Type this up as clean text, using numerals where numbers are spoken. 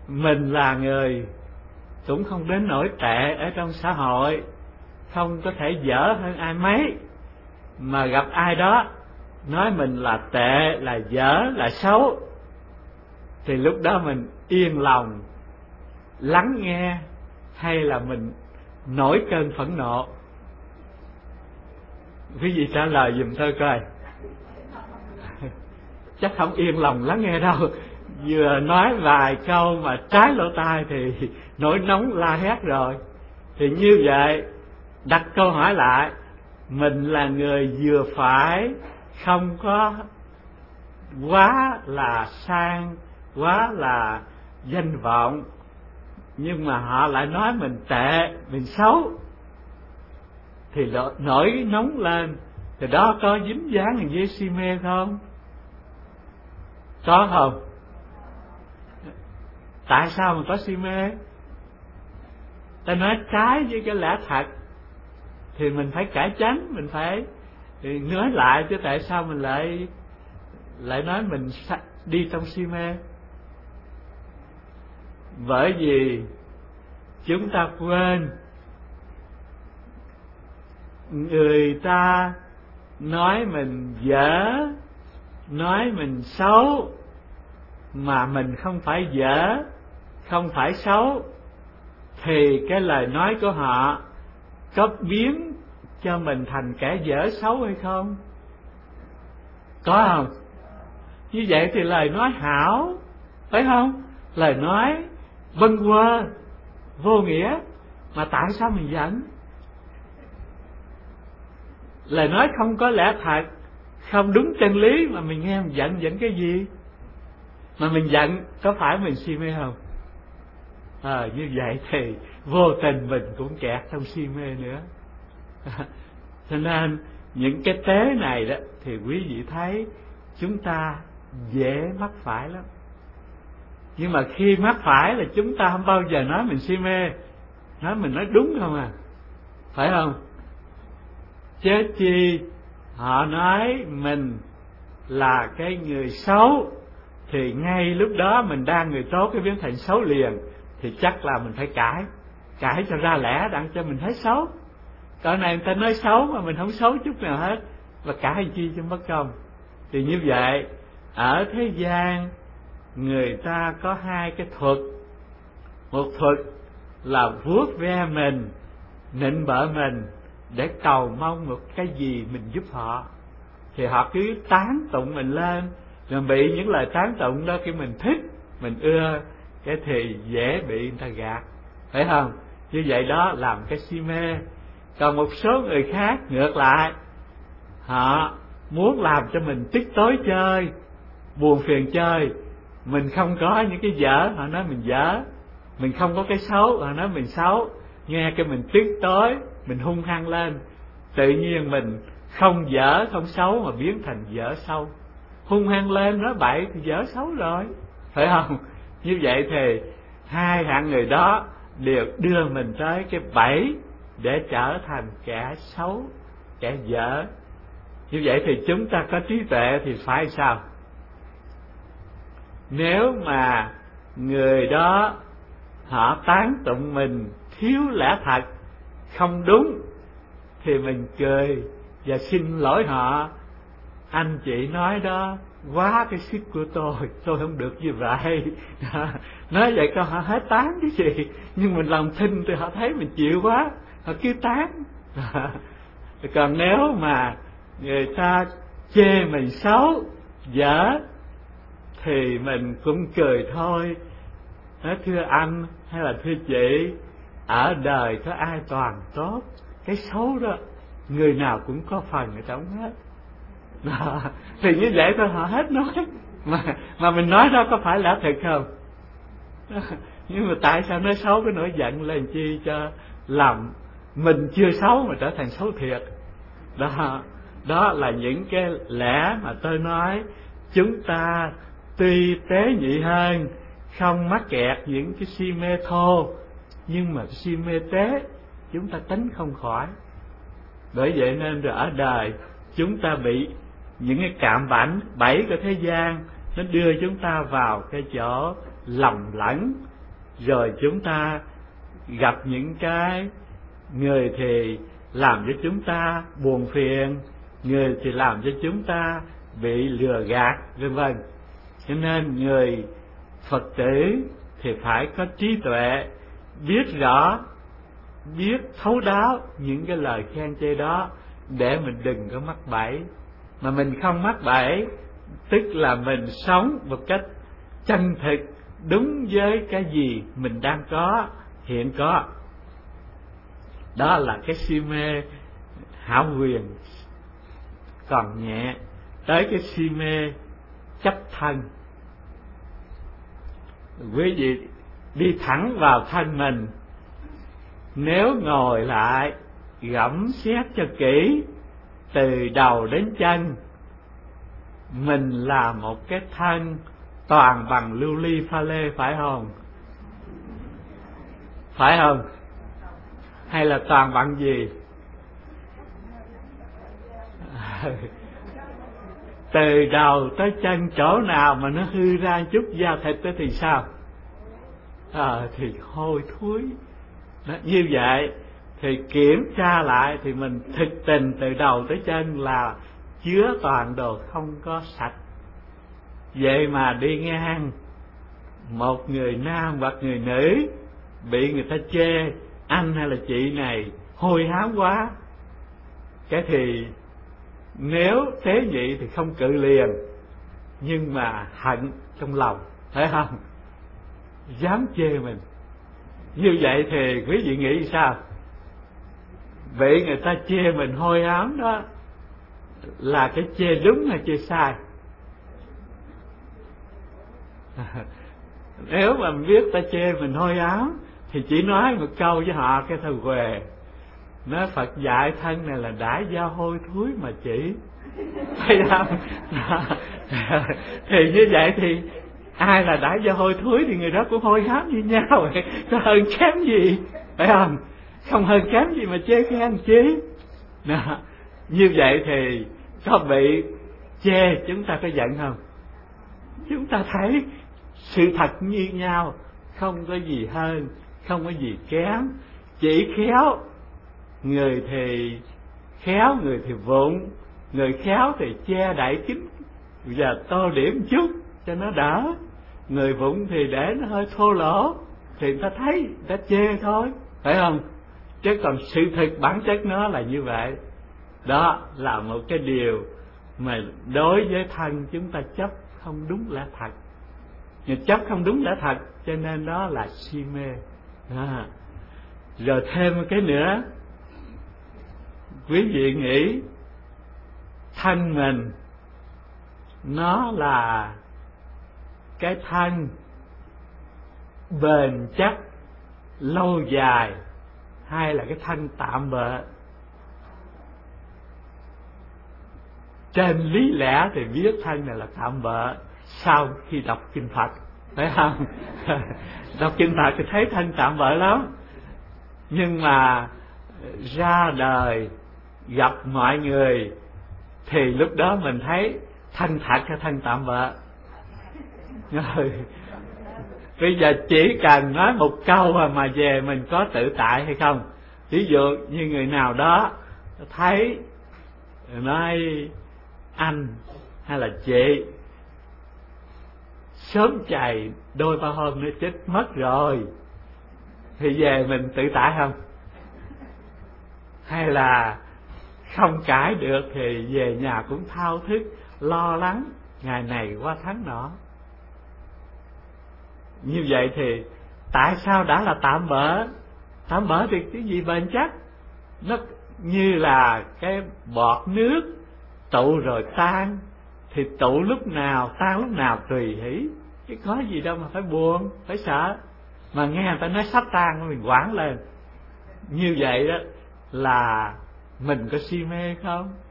mình là người cũng không đến nỗi tệ ở trong xã hội, không có thể dở hơn ai mấy, mà gặp ai đó nói mình là tệ, là dở, là xấu, thì lúc đó mình yên lòng lắng nghe hay là mình nổi cơn phẫn nộ? Quý vị trả lời giùm tôi coi. Chắc không yên lòng lắng nghe đâu. Vừa nói vài câu mà trái lỗ tai thì nổi nóng la hét rồi. Thì như vậy đặt câu hỏi lại, mình là người vừa phải, không có quá là sang, quá là danh vọng, nhưng mà họ lại nói mình tệ, mình xấu, thì nổi nóng lên. Thì đó có dính dáng hình với si mê không? Có không? Tại sao mà có si mê? Ta nói trái với cái lẽ thật thì mình phải cải chánh, mình phải nói lại, chứ tại sao mình lại nói mình đi trong si mê? Bởi vì chúng ta quên người ta nói mình dở, nói mình xấu, mà mình không phải dở, không phải xấu, thì cái lời nói của họ có biến cho mình thành kẻ dở xấu hay không? Có không? Như vậy thì lời nói hảo, phải không? Lời nói bâng quơ, vô nghĩa, mà tại sao mình giận? Lời nói không có lẽ thật, không đúng chân lý mà mình nghe mình giận cái gì? Mà mình giận có phải mình si mê không? Như vậy thì vô tình mình cũng kẹt trong si mê nữa. Cho nên những cái tế này đó thì quý vị thấy chúng ta dễ mắc phải lắm. Nhưng mà khi mắc phải là chúng ta không bao giờ nói mình si mê, nói mình nói đúng không à, phải không? Chớ chi họ nói mình là cái người xấu, thì ngay lúc đó mình đang người tốt cái biến thành xấu liền, thì chắc là mình phải cãi cho ra lẽ đặng cho mình thấy xấu. Cỡ này người ta nói xấu mà mình không xấu chút nào hết, và cãi chi cho mất công. Thì như vậy ở thế gian người ta có hai cái thuật. Một thuật là vuốt ve mình, nịnh bợ mình để cầu mong một cái gì mình giúp họ, thì họ cứ tán tụng mình lên, rồi bị những lời tán tụng đó khi mình thích, mình ưa, cái thì dễ bị người ta gạt, phải không? Như vậy đó làm cái si mê. Còn một số người khác ngược lại, họ muốn làm cho mình tức tối chơi, buồn phiền chơi. Mình không có những cái dở, họ nói mình dở. Mình không có cái xấu, họ nói mình xấu. Nghe cái mình tức tối, mình hung hăng lên. Tự nhiên mình không dở, không xấu mà biến thành dở xấu. Hung hăng lên nói bậy thì dở xấu rồi, phải không? Như vậy thì hai hạng người đó đều đưa mình tới cái bẫy để trở thành kẻ xấu, kẻ dở. Như vậy thì chúng ta có trí tuệ thì phải sao? Nếu mà người đó họ tán tụng mình thiếu lẽ thật, không đúng, thì mình cười và xin lỗi họ. Anh chị nói đó quá cái sức của tôi không được như vậy. Nói vậy coi họ hết tán cái gì, nhưng mình lòng thinh thì họ thấy mình chịu quá, họ cứ tán. Còn nếu mà người ta chê mình xấu, dở, thì mình cũng cười thôi. Nói thưa anh hay là thưa chị, ở đời có ai toàn tốt, cái xấu đó người nào cũng có phần ở trong hết. Thì như vậy thôi họ hết nói. Mà mình nói đó có phải là thật không? Nhưng mà tại sao nói xấu cái nỗi giận lên chi cho làm mình chưa xấu mà trở thành xấu thiệt? Đó là những cái lẽ mà tôi nói. Chúng ta tuy tế nhị hơn, không mắc kẹt những cái si mê thô, nhưng mà si mê tế chúng ta tránh không khỏi. Bởi vậy nên rồi ở đời chúng ta bị những cái cạm bẫy của thế gian, nó đưa chúng ta vào cái chỗ lầm lẫn, rồi chúng ta gặp những cái người thì làm cho chúng ta buồn phiền, người thì làm cho chúng ta bị lừa gạt, vân vân. Cho nên người Phật tử thì phải có trí tuệ, biết rõ, biết thấu đáo những cái lời khen chê đó, để mình đừng có mắc bẫy. Mà mình không mắc bẫy tức là mình sống một cách chân thực, đúng với cái gì mình đang có, hiện có. Đó là cái si mê hão quyền. Còn nhẹ tới cái si mê chấp thân. Quý vị đi thẳng vào thân mình, nếu ngồi lại gẫm xét cho kỹ, từ đầu đến chân mình là một cái thân toàn bằng lưu ly pha lê, phải không? Phải không? Hay là toàn bằng gì? Từ đầu tới chân chỗ nào mà nó hư ra chút da thịt đó thì sao? Thì hôi thối. Đó, như vậy thì kiểm tra lại thì mình thực tình từ đầu tới chân là chứa toàn đồ không có sạch. Vậy mà đi ngang một người nam hoặc người nữ bị người ta chê anh hay là chị này hôi hám quá, cái thì nếu tế nhị thì không cự liền, nhưng mà hận trong lòng, phải không? Dám chê mình. Như vậy thì quý vị nghĩ sao? Bị người ta chê mình hôi hám đó là cái chê đúng hay chê sai? Nếu mà biết ta chê mình hôi ám thì chỉ nói một câu với họ cái thằng què, nói Phật dạy thân này là đã do hôi thối mà chỉ, thấy không? Thì như vậy thì ai là đã do hôi thối thì người đó cũng hôi hám như nhau, có hơn kém gì, phải không? Không hơn kém gì mà chê khen chứ. Như vậy thì có bị chê chúng ta có giận không? Chúng ta thấy sự thật như nhau, không có gì hơn, không có gì kém, chỉ khéo. Người thì khéo, người thì vụng. Người khéo thì che đậy kín và tô điểm chút cho nó đỡ. Người vụng thì để nó hơi thô lỗ thì người ta thấy, người ta chê thôi, phải không? Chứ còn sự thực bản chất nó là như vậy. Đó là một cái điều mà đối với thân chúng ta chấp không đúng lẽ thật. Nhưng chấp không đúng lẽ thật cho nên đó là si mê. Rồi thêm một cái nữa, quý vị nghĩ thân mình nó là cái thân bền chắc lâu dài hay là cái thân tạm bợ? Trên lý lẽ thì biết thân này là tạm bợ sau khi đọc kinh Phật, phải không? Đọc kinh Phật thì thấy thân tạm bợ lắm, nhưng mà ra đời gặp mọi người thì lúc đó mình thấy thân thật hay thân tạm bợ. Bây giờ chỉ cần nói một câu mà về mình có tự tại hay không. Ví dụ như người nào đó thấy nói anh hay là chị sớm chày đôi ba hôm nữa chết mất rồi, thì về mình tự tại không? Hay là không cãi được thì về nhà cũng thao thức, lo lắng ngày này qua tháng nọ. Như vậy thì tại sao đã là tạm bợ? Tạm bợ thì cái gì bền chắc? Nó như là cái bọt nước tụ rồi tan, thì tụ lúc nào tan lúc nào tùy hỷ, chứ có gì đâu mà phải buồn, phải sợ. Mà nghe người ta nói sắp tan mình hoảng lên. Như vậy đó là mình có si mê không?